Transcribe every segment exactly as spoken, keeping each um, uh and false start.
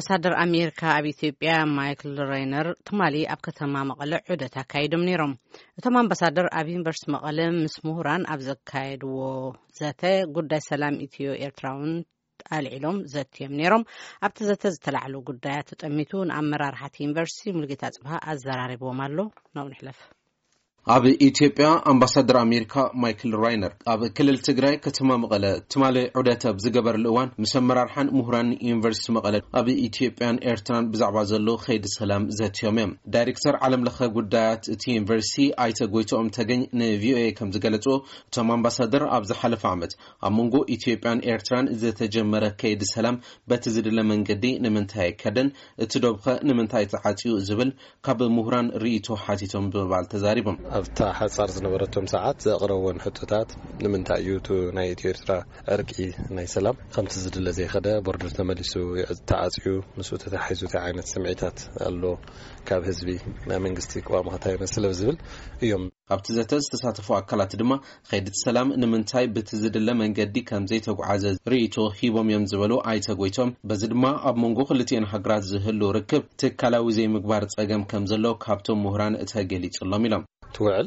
ኣምባሳደር ኣሜሪካ ኣብ ኢትዮጵያ ማይክል ራይነር ትማሊ ኣብ ከተማ መቐለ ዑደት ኣካይዶም ነይሮም። እቶም ኣምባሳደር ኣብ ዩኒቨርሲቲ መቐለ ምስ ምሁራን ኣብ ዘካየድዎ ዘተ ጉዳይ ሰላም ኢትዮ ኤርትራውን ኣልዒሎም ዘትዮም ነይሮም። ኣብቲ ዘተ ዝተላዕሉ ጉዳያት ተጠሚቱ ንኣመራርሓቲ ዩኒቨርሲቲ ሙልጌታ ጽብሃ ኣዘራሪቦም ኣሎ። ናው ንሕለፍ ኣብ ኢትዮጵያ ኣምባሳደር ኣሜሪካ ማይክል ራይነር ኣብ ክልል ትግራይ ከተማ መቐለ ትማሊ ዑደት ኣብ ዝገበረሉ እዋን ምስ ኣመራርሓን ምሁራን ዩኒቨርሲቲ መቐለ ኣብ ኢትዮጵያን ኤርትራን ብዛዕባ ዘሎ ከይዲ ሰላም ዘትዮም እዮም። ዳይሬክተር ዓለም ለኸ ጉዳያት እቲ ዩኒቨርሲቲ ኣይተ ጎይቶኦም ተገኝ ንቪኦኤ ከም ዝገለጹ እቶም ኣምባሳደር ኣብ ዝሓለፈ ዓመት ኣብ መንጎ ኢትዮጵያን ኤርትራን ዝተጀመረ ከይዲ ሰላም በቲ ዝድለ መንገዲ ንምንታይ ከደን እቲ ዶብኸ ንምንታይ ተዓጽዩ ዝብል ካብ ምሁራን ርእይቶ ሓቲቶም ብምባል ተዛሪቦም ኣብታ ሓጻር ዝነበረቶም ሰዓት ዘቕረብዎን ሕቶታት ንምንታይ እዩ እቲ ናይ ኢትዮ ኤርትራ ዕርቂ ናይ ሰላም ከምቲ ዝድለ ዘይኸደ ቦርደር ተመሊሱ ተዓጽዩ ምስኡ ተታሒዙ ታይ ዓይነት ስምዒታት ኣሎ ካብ ህዝቢ ናይ መንግስቲ ቋማታ ይመስል ዝብል እዮም። ኣብቲ ዘተ ዝተሳተፉ ኣካላት ድማ ከይዲ ሰላም ንምንታይ በቲ ዝድለ መንገዲ ከም ዘይተጓዓዘ ርእይቶ ሂቦም እዮም ዝበሉ ኣይተ ጎይቶም በዚ ድማ ኣብ መንጎ ክልቲአን ሃገራት ዝህሉ ርክብ ትካላዊ ዘይምግባር ጸገም ከም ዘሎ ካብቶም ምሁራን ተገሊጹሎም ኢሎም ትውዕል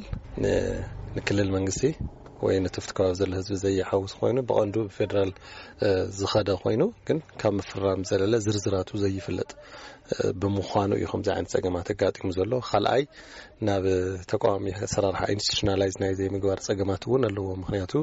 ንክልል መንግስቲ ወይ ነትፍት ከባቢ ዘሎ ህዝቢ ዘይሓውስ ኮይኑ በቀንዱ ፌደራል ዝኸደ ኮይኑ ግን ካብ ምፍራም ዘለለ ዝርዝራቱ ዘይፍለጥ ብምዃኑ ይኹም ዛዕን ጸገማት ተጋጢሙ ዘሎ ካልኣይ ናብ ተቋሚ ሰራርሓ ኢንስቲቱሽናላይዝ ናይ ዘይምግባር ጸገማት እውን ኣለዎ። ምክንያቱ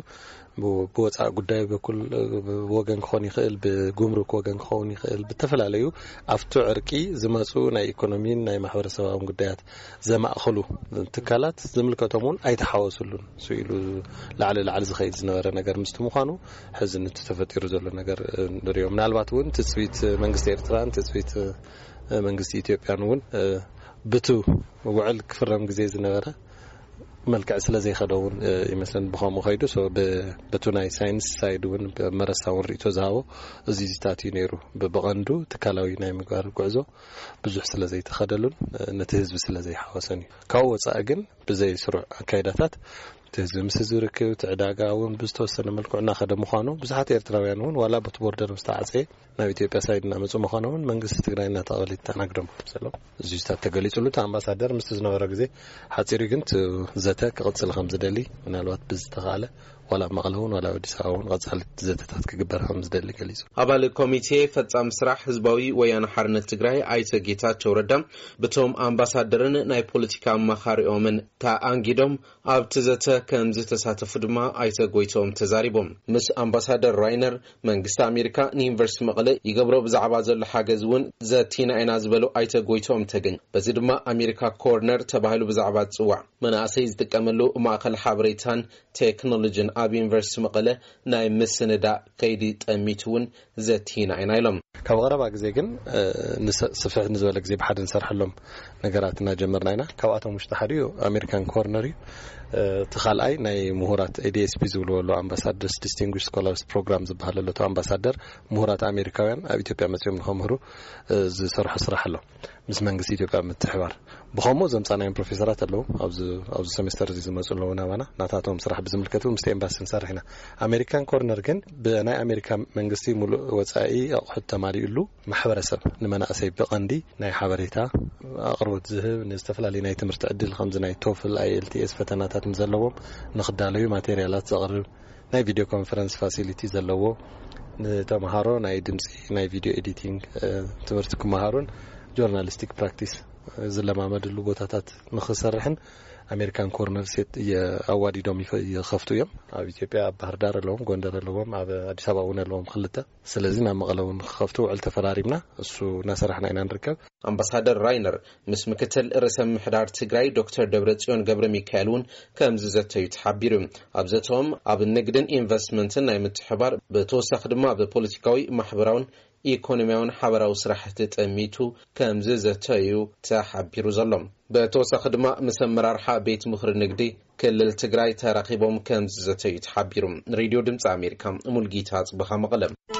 ብወጻእ ጉዳይ በኩል ወገን ክኾን ይኽእል ብጉምሩክ ወገን ክኾን ይኽእል ብተፈላለዩ ኣብቲ ዕርቂ ዝመጹ ናይ ኢኮኖሚን ናይ ማሕበረሰባዊ ጉዳያት ዘማእኸሉ ትካላት ዝምልከቶም እውን ኣይተሓወሱሉን ስኢሉ ላዕለ ላዕለ ዝኸይድ ዝነበረ ነገር ምስቲ ምዃኑ ሕዝነት ተፈጢሩ ዘሎ ነገር ንሪኦም ምናልባት እውን ትጽቢት መንግስቲ ኤርትራን ትጽቢት መንግስቲ ኢትዮጵያን እውን ብቱ ውዕል ክፍረም ግዜ ዝነበረ መልክዕ ስለ ዘይኸደውን ይመስለን ብኸምኡ ኸይዱ ሶ በቱናይ ሳይንስ ሳይድ እውን በመረሳውን ርእይቶ ዝሃቦ እዚ ዝታት እዩ ነይሩ በበቐንዱ ትካላዊ ናይ ምግባር ጉዕዞ ብዙሕ ስለ ዘይተኸደሉን ነቲ ህዝቢ ስለ ዘይሓወሰን እዩ። ካብኡ ወጻኢ ግን ብዘይ ስሩዕ ኣካይዳታት ትህዝቢ ምስ ዝርከብ ትዕዳጋ እውን ብዝተወሰነ መልክዕ እናኸደ ምዃኑ ብዙሓት ኤርትራውያን እውን ዋላ በቲ ቦርደር ምስተዓጽየ ናብ ኢትዮጵያ ሳይድ እናመጹ ምዃኑ እውን መንግስቲ ትግራይ እናተቐበለ ተናግሮም ዘሎ እዚ ዝታት ተገሊጹሉ ኣምባሳደር ምስ ዝነበረ ግዜ ሓጺሩ ግን ዘተ ክቕጽል ከም ዝደሊ ምናልባት ብዝተኻለ ዋላ መቐለውን ዋላ አዲስ አበባውን ቀጻሊ ዘተታት ክግበር ከም ዝደሊ ገሊጹ ኣባል ኮሚቴ ፈጻሚ ስራሕ ህዝባዊ ወያነ ሓርነት ትግራይ ኣይተ ጌታቸው ረዳም በቶም ኣምባሳደርን ናይ ፖለቲካ አማኻሪኦምን ተኣንጊዶም ኣብቲ ዘተ ከም ዝተሳተፉ ድማ ኣይተ ጎይቶም ተዛሪቦም ምስ ኣምባሳደር ራይነር መንግስቲ ኣሜሪካ ንዩኒቨርሲቲ መቐለ ይገብሮ ብዛዕባ ዘሎ ሓገዝ እውን ዘቲና ኢና ዝበሉ ኣይተ ጎይቶም ተገኝ በዚ ድማ ኣሜሪካ ኮርነር ተባሂሉ ብዛዕባ ጽዋዕ መናእሰይ ዝጥቀመሉ ማእከል ሓበሬታን ቴክኖሎጂን ኣብ ዩኒቨርሲቲ መቐለ ናይ ምስንዳ ከይዲ ጠሚቱውን ዘቲና ኢና ኢሎም ካብ ቀረባ ግዜ ግን ንስፍሕ ንዝበለ ግዜ ብሓደ እንሰርሐሎም ነገራት እናጀመርና ኢና ካብኣቶም ውሽጢ ሓደ ኣሜሪካን ኮርነር እዩ ተኻልኣይ ናይ ምሁራት ኤዲኤስፒ ዝብልዎ ኣምባሳደርስ ዲስቲንጉሽ ስኮላርስ ፕሮግራም ዝበሃለሎ ኣምባሳደር ምሁራት ኣሜሪካውያን ኣብ ኢትዮጵያ መጽኦም ንኸምህሩ ዝሰርሑ ስራሕ ኣሎ ምስ መንግስቲ ኢትዮጵያ ምትሕባር ብኸምኡ ዘምጻናዮም ፕሮፌሰራት ኣለዉ ኣብዚ ኣብዚ ሴሜስተር እዚ ዝመጹ ኣለዉ ናባና ናታቶም ስራሕ ብዝምልከቱ ምስ ኤምባሲ እንሰርሕ ኢና። ኣሜሪካን ኮርነር ግን ብናይ ኣሜሪካ መንግስቲ ሙሉእ ወጻኢ ኣቑሑት ተማሊኡሉ ማሕበረሰብ ንመናእሰይ ብቐንዲ ናይ ሓበሬታ ኣቕርቦት ዝህብ ንዝተፈላለዩ ናይ ትምህርቲ ዕድል ከምዚ ናይ ቶፍል አይኤልቲኤስ ፈተናታት ዘለዎም ንኽዳለዩ ማቴሪያላት ዘቕርብ ናይ ቪዲዮ ኮንፈረንስ ፋሲሊቲ ዘለዎ ንተምሃሮ ናይ ድምፂ ናይ ቪዲዮ ኤዲቲንግ ትምህርቲ ክመሃሩን ጆርናሊስቲክ ፕራክቲስ ዝለማመድሉ ቦታታት ንኽሰርሕን ኣሜሪካን ኮርነር ሴት የአዋዲዶም ይኸፍቱ እዮም። ኣብ ኢትዮጵያ ኣብ ባህር ዳር ኣለዎም ጎንደር ኣለዎም ኣብ አዲስ አበባ እውን ኣለዎም ክልተ ስለዚ ናብ መቐለ እውን ክኸፍቱ ውዕል ተፈራሪምና እሱ እናሰራሕና ኢና ንርከብ። ኣምባሳደር ራይነር ምስ ምክትል ርእሰ ምሕዳር ትግራይ ዶክተር ደብረጽዮን ገብረ ሚካኤል እውን ከምዚ ዘተዩ ተሓቢሩ ኣብ ዘቶም ኣብ ንግድን ኢንቨስትመንትን ናይ ምትሕባር ብተወሳኺ ድማ ብፖለቲካዊ ማሕበራውን ኢኮኖሚያውን ሓበራዊ ስራሕቲ ጠሚቱ ከምዚ ዘተዩ ተሓቢሩ ዘሎም በተወሳኺ ድማ ምስ ኣመራርሓ ቤት ምኽሪ ንግዲ ክልል ትግራይ ተራኺቦም ከምዚ ዘተዩ ተሓቢሩ ሬድዮ ድምፂ ኣሜሪካ ሙልጌታ ጽብሃ መቐለ